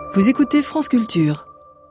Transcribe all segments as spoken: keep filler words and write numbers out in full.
Vous écoutez France Culture.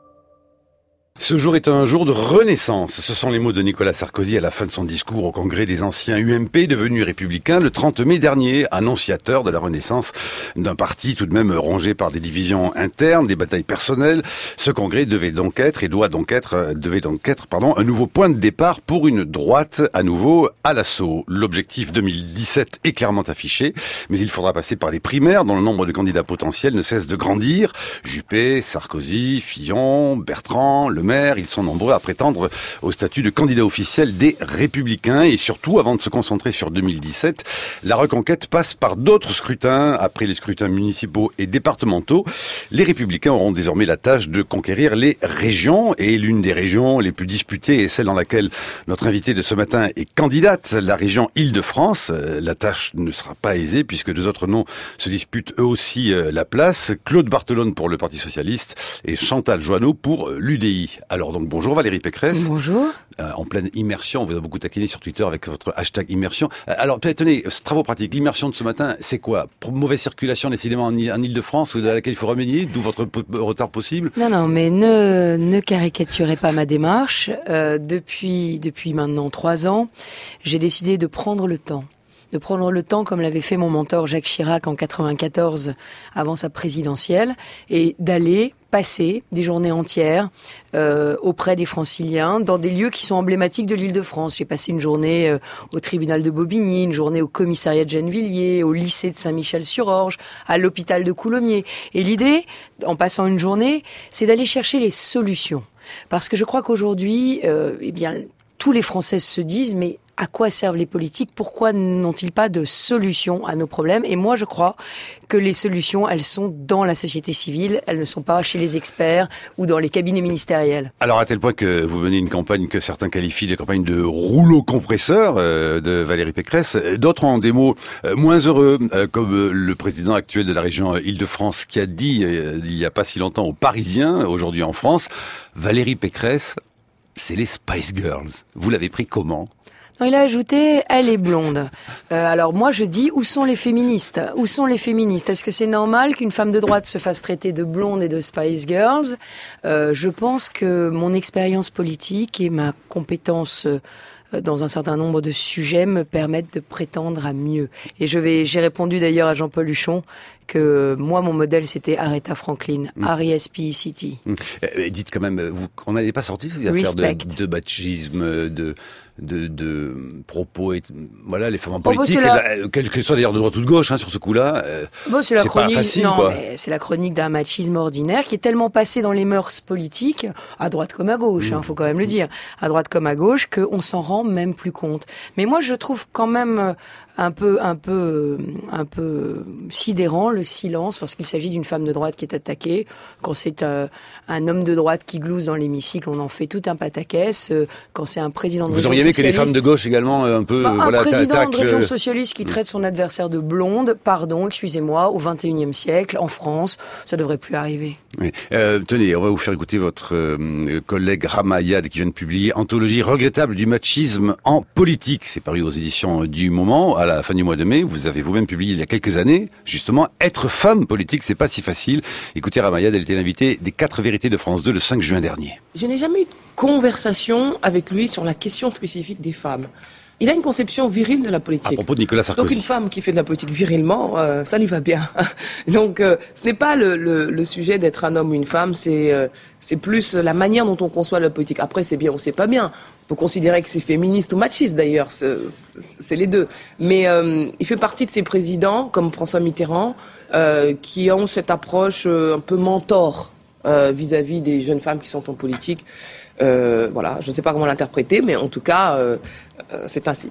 Ce jour est un jour de renaissance. Ce sont les mots de Nicolas Sarkozy à la fin de son discours au congrès des anciens U M P devenus républicains le trente mai dernier, annonciateur de la renaissance d'un parti tout de même rongé par des divisions internes, des batailles personnelles. Ce congrès devait donc être et doit donc être, devait donc être, pardon, un nouveau point de départ pour une droite à nouveau à l'assaut. L'objectif deux mille dix-sept est clairement affiché, mais il faudra passer par les primaires dont le nombre de candidats potentiels ne cesse de grandir. Juppé, Sarkozy, Fillon, Bertrand, Le Maire, ils sont nombreux à prétendre au statut de candidat officiel des Républicains. Et surtout, avant de se concentrer sur deux mille dix-sept, la reconquête passe par d'autres scrutins. Après les scrutins municipaux et départementaux, les Républicains auront désormais la tâche de conquérir les régions. Et l'une des régions les plus disputées est celle dans laquelle notre invitée de ce matin est candidate, la région Île-de-France. La tâche ne sera pas aisée puisque deux autres noms se disputent eux aussi la place. Claude Barthelone pour le Parti Socialiste et Chantal Joanneau pour l'U D I. Alors donc bonjour Valérie Pécresse. Bonjour. Euh, en pleine immersion, on vous a beaucoup taquiné sur Twitter avec votre hashtag immersion. Euh, alors tenez, travaux pratiques, l'immersion de ce matin, c'est quoi? Pour mauvaise circulation décidément en, en Île-de-France, à laquelle il faut remédier, d'où votre p- retard possible? Non, non, mais ne, ne caricaturez pas ma démarche. Euh, depuis, depuis maintenant trois ans, j'ai décidé de prendre le temps. de prendre le temps, comme l'avait fait mon mentor Jacques Chirac en quatre-vingt-quatorze, avant sa présidentielle, et d'aller passer des journées entières euh, auprès des Franciliens, dans des lieux qui sont emblématiques de l'Île-de-France. J'ai passé une journée euh, au tribunal de Bobigny, une journée au commissariat de Gennevilliers, au lycée de Saint-Michel-sur-Orge, à l'hôpital de Coulommiers. Et l'idée, en passant une journée, c'est d'aller chercher les solutions. Parce que je crois qu'aujourd'hui, euh, eh bien, tous les Français se disent, mais à quoi servent les politiques? Pourquoi n'ont-ils pas de solutions à nos problèmes? Et moi, je crois que les solutions, elles sont dans la société civile, elles ne sont pas chez les experts ou dans les cabinets ministériels. Alors, à tel point que vous menez une campagne que certains qualifient de campagne de rouleau compresseur euh, de Valérie Pécresse. D'autres ont des mots euh, moins heureux, euh, comme euh, le président actuel de la région Île-de-France qui a dit, euh, il n'y a pas si longtemps, aux Parisiens, aujourd'hui en France, Valérie Pécresse, c'est les Spice Girls. Vous l'avez pris comment? Non, il a ajouté, elle est blonde. Euh, alors moi je dis, où sont les féministes? Où sont les féministes? Est-ce que c'est normal qu'une femme de droite se fasse traiter de blonde et de Spice Girls? euh, Je pense que mon expérience politique et ma compétence euh, dans un certain nombre de sujets me permettent de prétendre à mieux. Et je vais, j'ai répondu d'ailleurs à Jean-Paul Huchon que moi, mon modèle, c'était Aretha Franklin, mmh. R E S P E C T. Mmh. Euh, dites quand même, vous, on n'allait pas sortir ces affaires de, de machisme, de... De, de propos et voilà les femmes en politique, oh, bon, la... quelles que soient d'ailleurs de droite ou de gauche hein, sur ce coup-là, euh, bon, c'est, la c'est chronique, pas facile non, quoi. Mais c'est la chronique d'un machisme ordinaire qui est tellement passé dans les mœurs politiques, à droite comme à gauche, mmh. hein, faut quand même le dire, à droite comme à gauche, qu'on s'en rend même plus compte. Mais moi je trouve quand même un peu, un peu, un peu sidérant le silence lorsqu'il s'agit d'une femme de droite qui est attaquée. Quand c'est un, un homme de droite qui glousse dans l'hémicycle, on en fait tout un pataquès. Quand c'est un président de Vous auriez aimé que les femmes de gauche également un peu, bah, voilà, un président attaquent de région socialiste qui traite son adversaire de blonde, pardon, excusez-moi, au vingt et unième siècle, en France, ça devrait plus arriver. Oui. Euh, tenez, on va vous faire écouter votre euh, collègue Rama Ayad qui vient de publier Anthologie regrettable du machisme en politique. C'est paru aux éditions du Moment à la fin du mois de mai. Vous avez vous-même publié il y a quelques années, justement, être femme politique, c'est pas si facile. Écoutez, Rama Ayad, elle était l'invitée des quatre vérités de France deux le cinq juin dernier. Je n'ai jamais eu de conversation avec lui sur la question spécifique des femmes. Il a une conception virile de la politique. À propos de Nicolas Sarkozy. Donc une femme qui fait de la politique virilement, euh, ça lui va bien. Donc euh, ce n'est pas le, le, le sujet d'être un homme ou une femme, c'est euh, c'est plus la manière dont on conçoit la politique. Après c'est bien ou c'est pas bien. On peut considérer que c'est féministe ou machiste d'ailleurs, c'est, c'est les deux. Mais euh, il fait partie de ces présidents comme François Mitterrand euh, qui ont cette approche euh, un peu mentor euh, vis-à-vis des jeunes femmes qui sont en politique. Euh, voilà, je ne sais pas comment l'interpréter, mais en tout cas, euh, euh, c'est ainsi.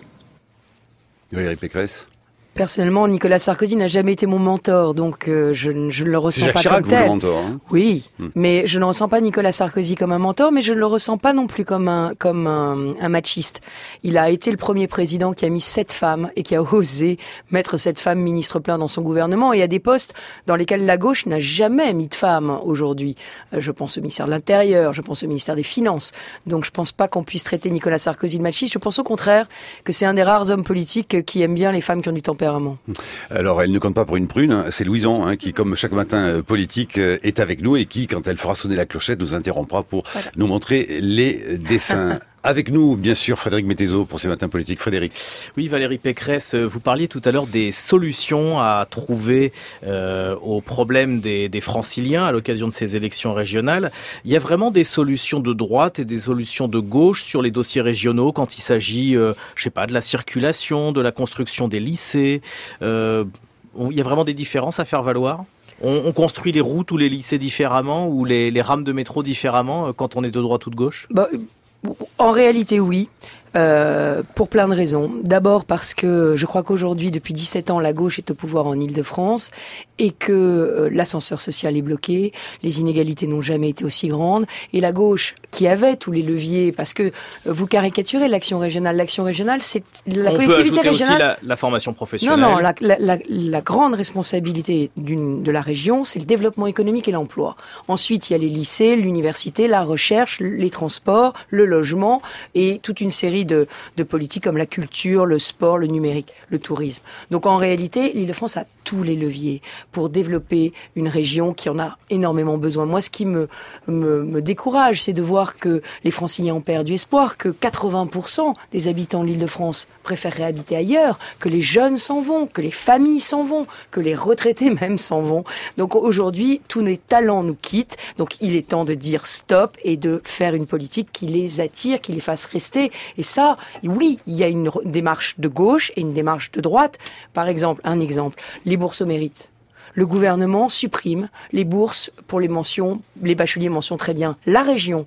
Valérie Pécresse. Personnellement, Nicolas Sarkozy n'a jamais été mon mentor, donc euh, je, je ne le ressens c'est Jacques pas Chirac, comme tel. Vous, le mentor, hein. Oui, hmm. mais je ne ressens pas Nicolas Sarkozy comme un mentor, mais je ne le ressens pas non plus comme un comme un, un machiste. Il a été le premier président qui a mis sept femmes et qui a osé mettre cette femme ministre plein dans son gouvernement et à des postes dans lesquels la gauche n'a jamais mis de femmes aujourd'hui. Euh, je pense au ministère de l'Intérieur, je pense au ministère des Finances. Donc je pense pas qu'on puisse traiter Nicolas Sarkozy de machiste. Je pense au contraire que c'est un des rares hommes politiques qui aime bien les femmes qui ont du tempérament. tempérament. Alors, elle ne compte pas pour une prune, c'est Louison hein, qui, comme chaque matin euh, politique, euh, est avec nous et qui, quand elle fera sonner la clochette, nous interrompra pour voilà. nous montrer les dessins. Avec nous, bien sûr, Frédéric Mettezo pour ces matins politiques. Frédéric. Oui, Valérie Pécresse, vous parliez tout à l'heure des solutions à trouver euh, aux problèmes des, des franciliens à l'occasion de ces élections régionales. Il y a vraiment des solutions de droite et des solutions de gauche sur les dossiers régionaux quand il s'agit, euh, je sais pas, de la circulation, de la construction des lycées. Euh, il y a vraiment des différences à faire valoir ? On, on construit les routes ou les lycées différemment ou les, les rames de métro différemment quand on est de droite ou de gauche ? Bah, en réalité, oui. Euh, pour plein de raisons. D'abord parce que je crois qu'aujourd'hui, depuis dix-sept ans, la gauche est au pouvoir en Île-de-France et que euh, l'ascenseur social est bloqué, les inégalités n'ont jamais été aussi grandes, et la gauche, qui avait tous les leviers, parce que euh, vous caricaturez l'action régionale. L'action régionale, c'est la On collectivité peut ajouter régionale. Aussi la, la formation professionnelle. Non, non, la, la, la, la grande responsabilité d'une, de la région, c'est le développement économique et l'emploi. Ensuite, il y a les lycées, l'université, la recherche, les transports, le logement et toute une série De, de politiques comme la culture, le sport, le numérique, le tourisme. Donc en réalité, l'Île-de-France a tous les leviers pour développer une région qui en a énormément besoin. Moi, ce qui me, me, me décourage, c'est de voir que les Franciliens ont perdu espoir, que quatre-vingts pour cent des habitants de l'Île-de-France préféreraient habiter ailleurs, que les jeunes s'en vont, que les familles s'en vont, que les retraités même s'en vont. Donc aujourd'hui, tous les talents nous quittent. Donc il est temps de dire stop et de faire une politique qui les attire, qui les fasse rester. Et ça, oui, il y a une démarche de gauche et une démarche de droite. Par exemple, un exemple, les bourses au mérite. Le gouvernement supprime les bourses pour les mentions, les bacheliers mentions très bien. La région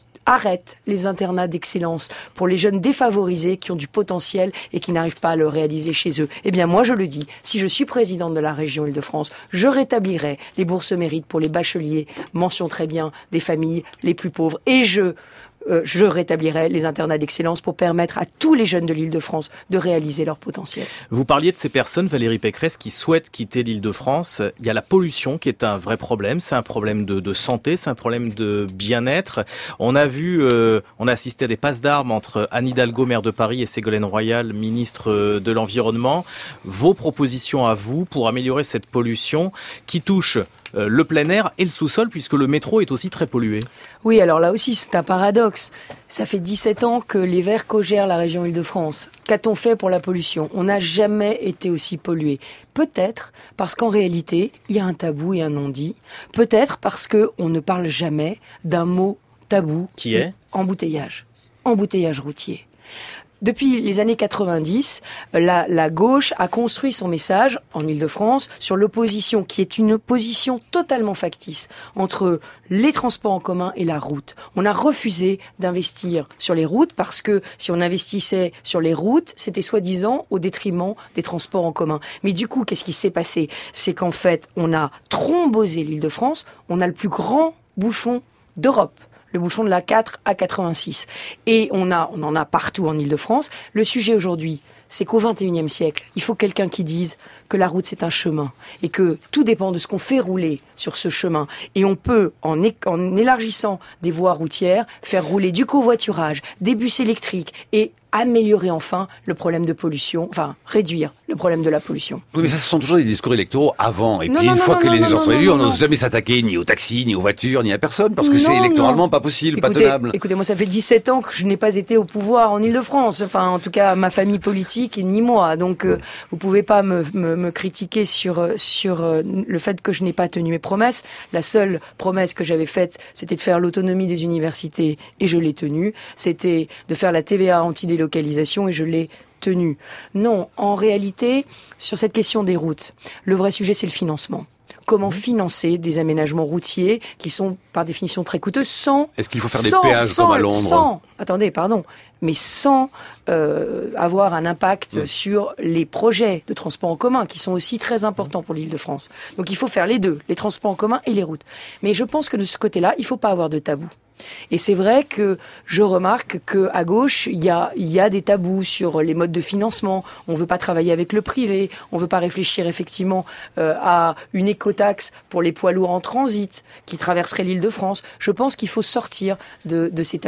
arrête les internats d'excellence pour les jeunes défavorisés qui ont du potentiel et qui n'arrivent pas à le réaliser chez eux. Eh bien, moi, je le dis, si je suis présidente de la région Île-de-France, je rétablirai les bourses au mérite pour les bacheliers mentions très bien des familles les plus pauvres. Et je... Euh, je rétablirai les internats d'excellence pour permettre à tous les jeunes de l'Île-de-France de réaliser leur potentiel. Vous parliez de ces personnes, Valérie Pécresse, qui souhaitent quitter l'Île-de-France. Il y a la pollution qui est un vrai problème. C'est un problème de, de santé, c'est un problème de bien-être. On a vu, euh, on a assisté à des passes d'armes entre Anne Hidalgo, maire de Paris, et Ségolène Royal, ministre de l'Environnement. Vos propositions à vous pour améliorer cette pollution qui touche Euh, le plein air et le sous-sol, puisque le métro est aussi très pollué. Oui, alors là aussi, c'est un paradoxe. Ça fait dix-sept ans que les Verts cogèrent la région Île-de-France. Qu'a-t-on fait pour la pollution ? On n'a jamais été aussi pollué. Peut-être parce qu'en réalité, il y a un tabou et un non-dit. Peut-être parce qu'on ne parle jamais d'un mot tabou. Qui est ? Embouteillage. Embouteillage routier. Depuis les années quatre-vingt-dix, la, la gauche a construit son message en Île-de-France sur l'opposition, qui est une opposition totalement factice entre les transports en commun et la route. On a refusé d'investir sur les routes parce que si on investissait sur les routes, c'était soi-disant au détriment des transports en commun. Mais du coup, qu'est-ce qui s'est passé ? C'est qu'en fait, on a thrombosé l'Île-de-France, on a le plus grand bouchon d'Europe. Le bouchon de la quatre à quatre-vingt-six. Et on a, on en a partout en Île-de-France. Le sujet aujourd'hui, c'est qu'au vingt et unième siècle, il faut quelqu'un qui dise que la route c'est un chemin et que tout dépend de ce qu'on fait rouler sur ce chemin. Et on peut, en, é- en élargissant des voies routières, faire rouler du covoiturage, des bus électriques et améliorer enfin le problème de pollution, enfin réduire le problème de la pollution. Oui, mais ça, ce sont toujours des discours électoraux avant. Et non, puis, non, une non, fois non, que non, les non, gens non, sont non, élus, non, on non. n'ose jamais s'attaquer ni aux taxis, ni aux voitures, ni à personne, parce que Non, c'est non. électoralement pas possible, pas Écoutez, tenable. Écoutez, moi, ça fait dix-sept ans que je n'ai pas été au pouvoir en Île-de-France. Enfin, en tout cas, ma famille politique, ni moi. Donc, euh, vous pouvez pas me, me, me critiquer sur, sur euh, le fait que je n'ai pas tenu mes promesses. La seule promesse que j'avais faite, c'était de faire l'autonomie des universités, et je l'ai tenue. C'était de faire la T V A anti-délocalisation, et je l'ai tenu. Non, en réalité, sur cette question des routes, le vrai sujet, c'est le financement. Comment financer des aménagements routiers qui sont par définition très coûteux sans... Est-ce qu'il faut faire des sans, péages sans, comme à Londres sans, attendez, pardon, mais sans euh, avoir un impact mmh. sur les projets de transport en commun qui sont aussi très importants pour l'Île-de-France. Donc il faut faire les deux, les transports en commun et les routes. Mais je pense que de ce côté-là, il ne faut pas avoir de tabou. Et c'est vrai que je remarque qu'à gauche, il y a, il y a des tabous sur les modes de financement. On ne veut pas travailler avec le privé. On ne veut pas réfléchir effectivement euh, à une écotaxe pour les poids lourds en transit qui traverseraient l'Île-de-France. Je pense qu'il faut sortir de, de ces tabous.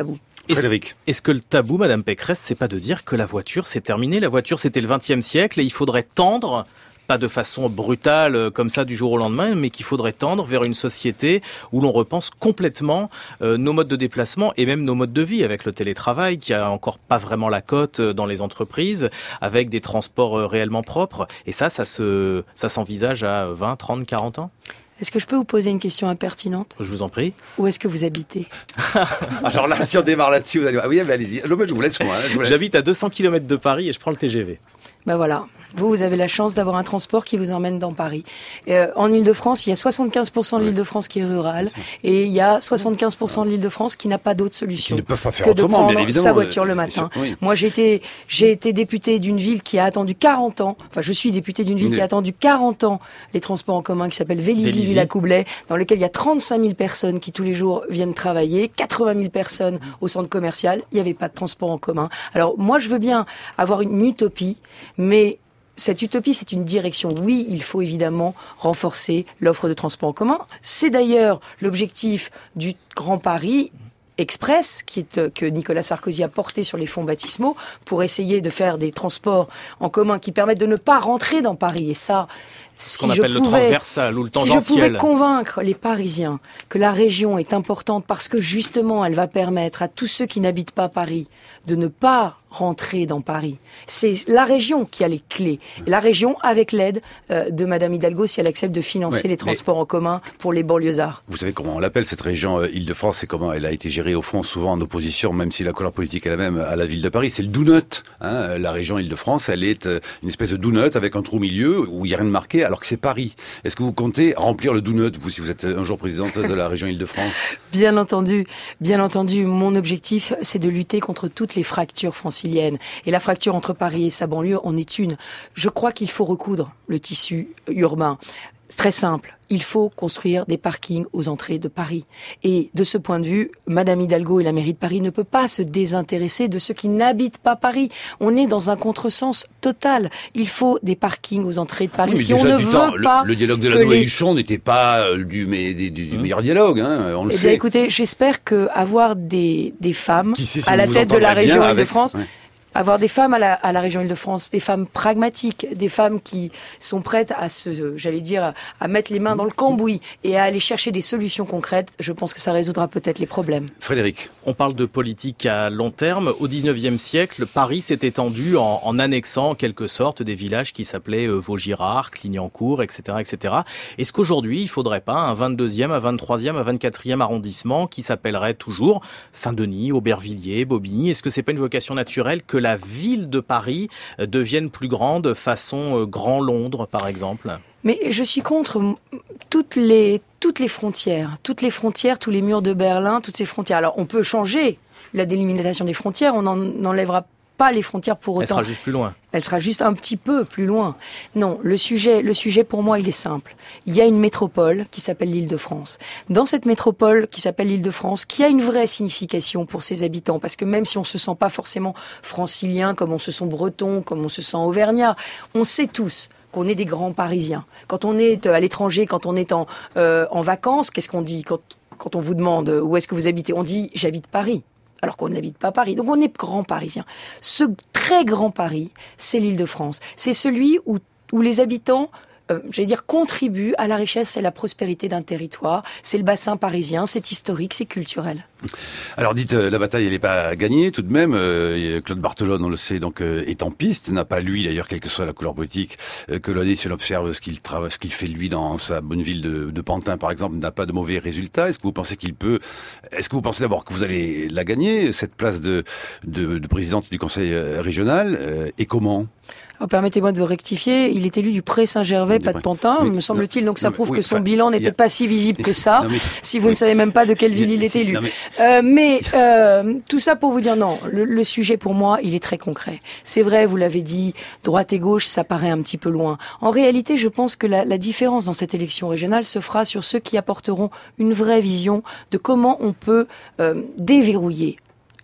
Frédéric. Est-ce, est-ce que le tabou, Madame Pécresse, c'est pas de dire que la voiture, c'est terminé? La voiture, c'était le vingtième siècle et il faudrait tendre, pas de façon brutale comme ça du jour au lendemain, mais qu'il faudrait tendre vers une société où l'on repense complètement euh, nos modes de déplacement et même nos modes de vie, avec le télétravail qui a encore pas vraiment la cote dans les entreprises, avec des transports euh, réellement propres. Et ça, ça se, ça s'envisage à vingt, trente, quarante ans? Est-ce que je peux vous poser une question impertinente? Je vous en prie. Où est-ce que vous habitez? Alors là, si on démarre là-dessus, vous allez voir. Oui, mais allez-y. Je vous laisse moi. Hein, je vous laisse. J'habite à deux cents kilomètres de Paris et je prends le T G V. Ben voilà. Vous, vous avez la chance d'avoir un transport qui vous emmène dans Paris. Et, euh, en Ile-de-France, il y a soixante-quinze pour cent de l'Ile-de-France qui est rurale et il y a soixante-quinze pour cent de l'Ile-de-France qui n'a pas d'autre solution Qui ne peuvent pas faire que de autrement, bien prendre évidemment. sa voiture le matin. Oui. Moi, j'ai été, j'ai été députée d'une ville qui a attendu quarante ans. Enfin, je suis députée d'une ville Oui. qui a attendu quarante ans les transports en commun, qui s'appelle Vélizy-Villacoublay, dans lequel il y a trente-cinq mille personnes qui tous les jours viennent travailler, quatre-vingt mille personnes au centre commercial. Il n'y avait pas de transport en commun. Alors, moi, je veux bien avoir une utopie, mais cette utopie, c'est une direction. Oui, il faut évidemment renforcer l'offre de transport en commun. C'est d'ailleurs l'objectif du Grand Paris Express, qui est, que Nicolas Sarkozy a porté sur les fonds baptismaux, pour essayer de faire des transports en commun qui permettent de ne pas rentrer dans Paris. Et ça, Ce si qu'on je appelle le pouvais, transversal ou le si je tangentiel. pouvais convaincre les Parisiens que la région est importante parce que justement elle va permettre à tous ceux qui n'habitent pas Paris de ne pas rentrer dans Paris. C'est la région qui a les clés. Et la région, avec l'aide euh, de Madame Hidalgo, si elle accepte de financer Ouais, les transports en commun pour les banlieusards. Vous savez comment on l'appelle cette région euh, Île-de-France et comment elle a été gérée au fond souvent en opposition, même si la couleur politique est la même, à la ville de Paris. C'est le donut. Hein. La région Île-de-France, elle est euh, une espèce de donut avec un trou au milieu où il n'y a rien de marqué, alors que c'est Paris. Est-ce que vous comptez remplir le donut, vous, si vous êtes un jour présidente de la région Île-de-France? Bien entendu, bien entendu, mon objectif, c'est de lutter contre toutes les fractures franciliennes. Et la fracture entre Paris et sa banlieue en est une. Je crois qu'il faut recoudre le tissu urbain. C'est très simple. Il faut construire des parkings aux entrées de Paris. Et de ce point de vue, Madame Hidalgo et la mairie de Paris ne peut pas se désintéresser de ceux qui n'habitent pas Paris. On est dans un contresens total. Il faut des parkings aux entrées de Paris. Oui, mais si on déjà, ne du veut temps, pas le, le dialogue de la que Noë les- Huchon n'était pas euh, du, mais, du, du, du meilleur dialogue, hein, on le Eh sait. bien, écoutez, j'espère que avoir des, des femmes Qui sait si à vous la vous tête de la entendrez bien région avec- Île-de-France, ouais. avoir des femmes à la, à la région Île-de-France, des femmes pragmatiques, des femmes qui sont prêtes à se, j'allais dire, à mettre les mains dans le cambouis et à aller chercher des solutions concrètes, je pense que ça résoudra peut-être les problèmes. Frédéric. On parle de politique à long terme. Au dix-neuvième siècle, Paris s'est étendu en, en annexant en quelque sorte des villages qui s'appelaient euh, Vaugirard, Clignancourt, et cetera, et cetera. Est-ce qu'aujourd'hui, il faudrait pas un vingt-deuxième, un vingt-troisième, un vingt-quatrième arrondissement qui s'appellerait toujours Saint-Denis, Aubervilliers, Bobigny? Est-ce que c'est pas une vocation naturelle que la ville de Paris euh, devienne plus grande, façon euh, Grand Londres, par exemple? Mais je suis contre m- toutes les toutes les frontières, toutes les frontières, tous les murs de Berlin, toutes ces frontières. Alors on peut changer la délimitation des frontières, on n'enlèvera pas les frontières pour autant. Elle sera juste plus loin. Elle sera juste un petit peu plus loin. Non, le sujet, le sujet pour moi, il est simple. Il y a une métropole qui s'appelle l'Île-de-France. Dans cette métropole qui s'appelle l'Île-de-France, qui a une vraie signification pour ses habitants, parce que même si on se sent pas forcément francilien, comme on se sent breton, comme on se sent auvergnat, on sait tous qu'on est des grands Parisiens. Quand on est à l'étranger, quand on est en, euh, en vacances, qu'est-ce qu'on dit quand, quand on vous demande où est-ce que vous habitez? On dit « j'habite Paris ». Alors qu'on n'habite pas Paris. Donc on est grand Parisien. Ce très grand Paris, c'est l'Île-de-France. C'est celui où, où les habitants, euh, j'allais dire, contribuent à la richesse et à la prospérité d'un territoire. C'est le bassin parisien, c'est historique, c'est culturel. Alors dites, euh, la bataille elle n'est pas gagnée tout de même. Euh, Claude Barthelone, on le sait, donc euh, est en piste. N'a pas lui d'ailleurs, quelle que soit la couleur politique, euh, que l'on est, si on observe ce qu'il travaille, ce qu'il fait lui dans sa bonne ville de, de Pantin par exemple, n'a pas de mauvais résultats. Est-ce que vous pensez qu'il peut Est-ce que vous pensez d'abord que vous allez la gagner cette place de de, de présidente du Conseil euh, régional euh, et comment? Alors, permettez-moi de vous rectifier, il est élu du Pré-Saint-Gervais, pas de Pantin, Mais- me semble-t-il, donc ça non, mais- prouve oui, que son enfin, bilan n'est il y a- peut-être pas si visible que ça, Non, mais- si vous oui. ne savez même pas de quelle ville il est Si, élu. non, mais- Euh, mais euh, tout ça pour vous dire non, le, le sujet pour moi, il est très concret. C'est vrai, vous l'avez dit, droite et gauche, ça paraît un petit peu loin. En réalité, je pense que la, la différence dans cette élection régionale se fera sur ceux qui apporteront une vraie vision de comment on peut euh, déverrouiller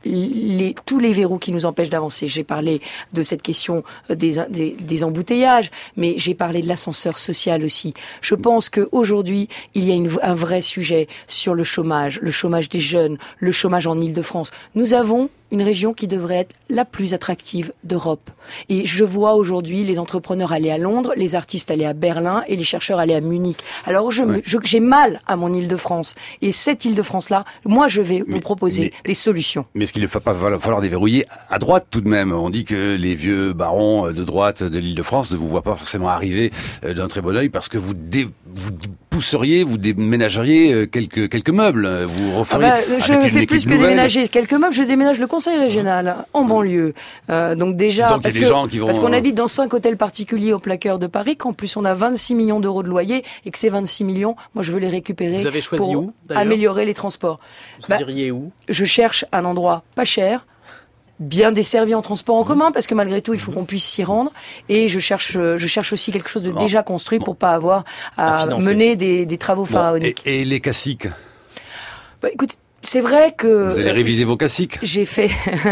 les, tous les verrous qui nous empêchent d'avancer. J'ai parlé de cette question des, des, des embouteillages, mais j'ai parlé de l'ascenseur social aussi. Je pense qu'aujourd'hui, il y a une, un vrai sujet sur le chômage, le chômage des jeunes, le chômage en Île-de-France. Nous avons une région qui devrait être la plus attractive d'Europe. Et je vois aujourd'hui les entrepreneurs aller à Londres, les artistes aller à Berlin et les chercheurs aller à Munich. Alors je, me, je j'ai mal à mon Île-de-France. Et cette Île-de-France-là, moi je vais mais, vous proposer mais, des solutions. Mais est-ce qu'il ne va pas falloir déverrouiller à droite tout de même? On dit que les vieux barons de droite de l'Île-de-France ne vous voient pas forcément arriver d'un très bon œil parce que vous, dé, vous pousseriez, vous déménageriez quelques, quelques meubles. Vous referiez ah bah, je fais plus que nouvelle. déménager quelques meubles, je déménage le conseil régional en banlieue. Euh, donc déjà, donc, parce, que, gens qui vont... parce qu'on habite dans cinq hôtels particuliers au plaqueur de Paris, qu'en plus on a vingt-six millions d'euros de loyer et que ces vingt-six millions, moi je veux les récupérer. Vous avez choisi pour où, améliorer les transports. Vous bah, diriez où? Je cherche un endroit pas cher, bien desservi en transport en commun, parce que malgré tout, il faut qu'on puisse s'y rendre. Et je cherche, je cherche aussi quelque chose de bon. déjà construit bon. pour pas avoir à, à mener des, des travaux bon. pharaoniques. Et, et les caciques? Bah, écoutez, c'est vrai que... Vous allez réviser vos classiques. J'ai fait,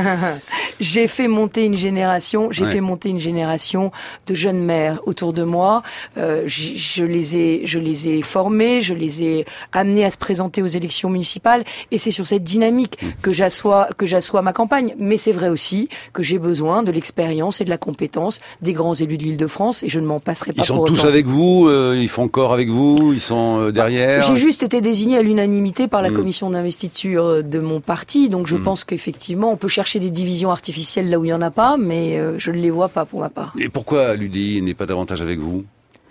j'ai fait monter une génération, j'ai ouais. fait monter une génération de jeunes mères autour de moi. Euh, je, je les ai, je les ai formées, je les ai amenées à se présenter aux élections municipales. Et c'est sur cette dynamique mmh. que j'assois, que j'assois ma campagne. Mais c'est vrai aussi que j'ai besoin de l'expérience et de la compétence des grands élus de l'Île-de-France et je ne m'en passerai pas pour autant. Ils sont tous avec vous, euh, ils font corps avec vous, ils sont euh, derrière. J'ai juste été désignée à l'unanimité par la mmh. commission d'investiture de mon parti, donc je mmh. pense qu'effectivement on peut chercher des divisions artificielles là où il n'y en a pas, mais euh, je ne les vois pas pour ma part. Et pourquoi l'U D I n'est pas davantage avec vous?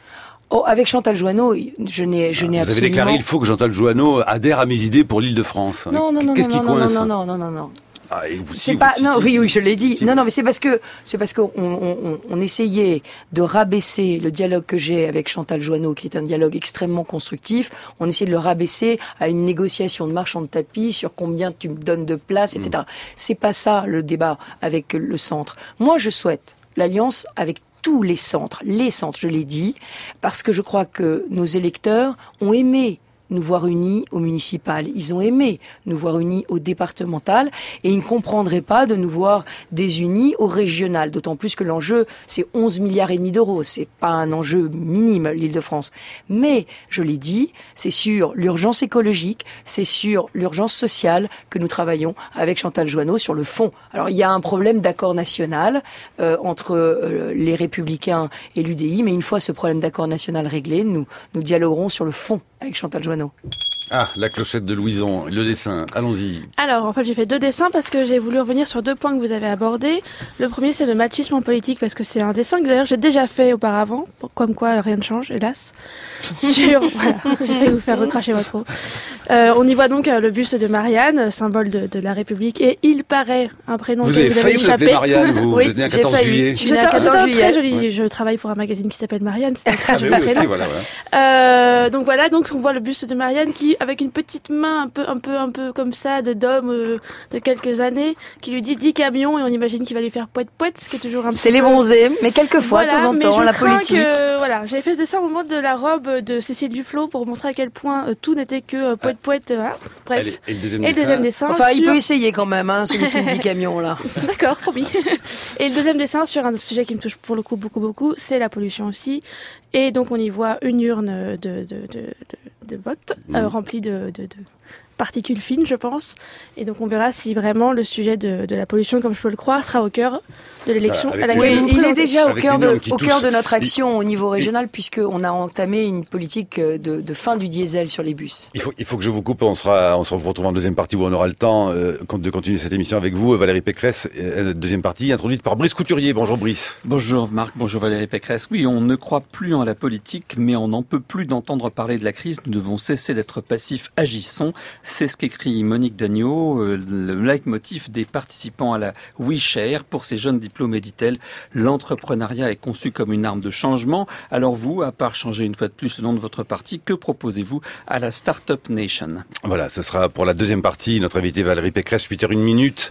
Oh, avec Chantal Joanneau, je n'ai, je ah, n'ai vous absolument... avez déclaré il faut que Chantal Joanneau adhère à mes idées pour l'Île-de-France. Non, non, non, Qu'est-ce non, qui non, coince? non, non, non, non, non, non. Ah, et vous, c'est si, pas vous, non si, oui si, oui je l'ai dit si, non non mais c'est parce que c'est parce qu'on on, on, on essayait de rabaisser le dialogue que j'ai avec Chantal Joanneau qui est un dialogue extrêmement constructif. On essayait de le rabaisser à une négociation de marchand de tapis sur combien tu me donnes de place, et cetera. Mmh. C'est pas ça le débat avec le centre. Moi je souhaite l'alliance avec tous les centres, les centres, je l'ai dit, parce que je crois que nos électeurs ont aimé nous voir unis au municipal. Ils ont aimé nous voir unis au départemental et ils ne comprendraient pas de nous voir désunis au régional. D'autant plus que l'enjeu, c'est onze milliards et demi d'euros. C'est pas un enjeu minime, l'Île-de-France. Mais, je l'ai dit, c'est sur l'urgence écologique, c'est sur l'urgence sociale que nous travaillons avec Chantal Joanneau sur le fond. Alors, il y a un problème d'accord national euh, entre euh, les Républicains et l'U D I, mais une fois ce problème d'accord national réglé, nous, nous dialoguerons sur le fond avec Chantal Joanneau. Ah, la clochette de Louison, le dessin, allons-y. Alors, en fait, j'ai fait deux dessins parce que j'ai voulu revenir sur deux points que vous avez abordés. Le premier, c'est le machisme en politique, parce que c'est un dessin que d'ailleurs j'ai déjà fait auparavant, comme quoi rien ne change, hélas. Sur, voilà, j'ai failli vous faire recracher votre eau. Euh, on y voit donc euh, le buste de Marianne, symbole de, de la République, et il paraît un prénom vous que avez vous avez failli échappé. Vous avez Marianne, vous, oui, vous êtes né à quatorze juillet. Je suis né à quatorze juillet. Très joli. Ouais. Je travaille pour un magazine qui s'appelle Marianne. C'est un très ah, joli oui, prénom. aussi, voilà, voilà. Euh, donc voilà, donc on voit le buste de Marianne qui, avec une petite main un peu, un peu, un peu comme ça, de d'homme euh, de quelques années, qui lui dit dix camions et on imagine qu'il va lui faire poète poète, ce qui est toujours un. C'est les bronzés, mais quelquefois, voilà, de temps en temps, la politique. Que, voilà, j'avais fait ce dessin au moment de la robe de Cécile Duflot pour montrer à quel point euh, tout n'était que euh, poète poète. Euh, voilà. Bref. Allez, et le deuxième, et dessin. deuxième dessin. Enfin, sur... il peut essayer quand même, hein, celui qui me dit camion là. D'accord, promis. Et le deuxième dessin sur un sujet qui me touche pour le coup beaucoup beaucoup, c'est la pollution aussi. Et donc on y voit une urne de de de de, de vote mmh. euh, remplie de, de de particules fines, je pense. Et donc on verra si vraiment le sujet de, de la pollution, comme je peux le croire, sera au cœur de l'élection voilà, à laquelle oui, nous il est déjà au cœur de au cœur de notre il... action au niveau régional, puisqu'on a entamé une politique de, de fin du diesel sur les bus. Il faut il faut que je vous coupe. On sera on se retrouve en deuxième partie où on aura le temps euh, de continuer cette émission avec vous, Valérie Pécresse. Euh, deuxième partie introduite par Brice Couturier. Bonjour Brice. Bonjour Marc. Bonjour Valérie Pécresse. Oui, on ne croit plus en la politique, mais on n'en peut plus d'entendre parler de la crise. Nous devons cesser d'être passifs, agissons. C'est ce qu'écrit Monique Dagneau, le leitmotiv des participants à la WeShare. Pour ces jeunes diplômés, dit-elle, l'entrepreneuriat est conçu comme une arme de changement. Alors vous, à part changer une fois de plus le nom de votre parti, que proposez-vous à la Startup Nation? Voilà, ce sera pour la deuxième partie. Notre invité Valérie Pécresse, huit heures une minute.